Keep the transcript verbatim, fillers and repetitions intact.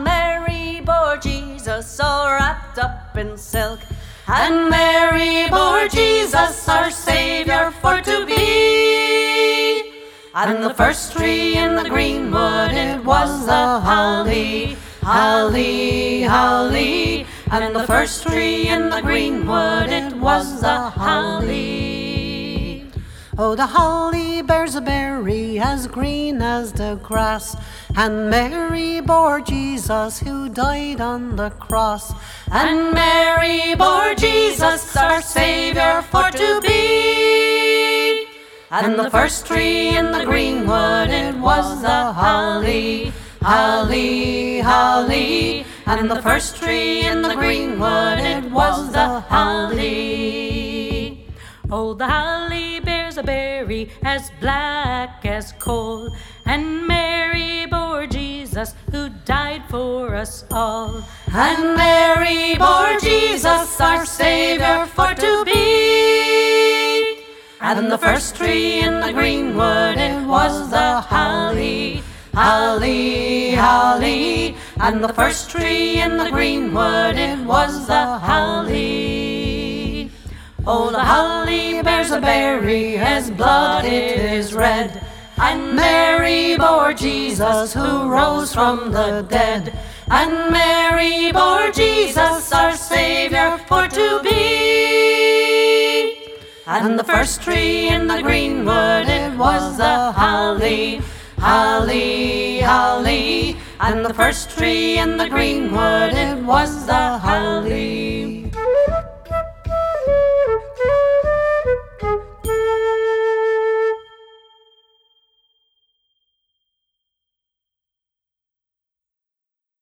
And Mary bore Jesus all wrapped up in silk. And Mary bore Jesus our Saviour for to be. And the first tree in the greenwood, it was the holly, holly, holly. And the first tree in the greenwood, it was the holly. Oh, the holly bears a berry as green as the grass, and Mary bore Jesus who died on the cross. And Mary bore Jesus our Saviour for to be. And the first tree in the greenwood, it was the holly, holly, holly. And the first tree in the greenwood, it was the holly. Oh, the holly bears a berry as black as coal, and Mary bore Jesus who died for us all. And Mary bore Jesus our Saviour for to be. And the first tree in the greenwood, it was the holly, holly, holly. And the first tree in the greenwood, it was the holly. Oh, the holly bears a berry as blood it is red, and Mary bore Jesus who rose from the dead. And Mary bore Jesus our Saviour for to be. And the first tree in the greenwood, it was the holly, holly, holly. And the first tree in the greenwood, it was the holly.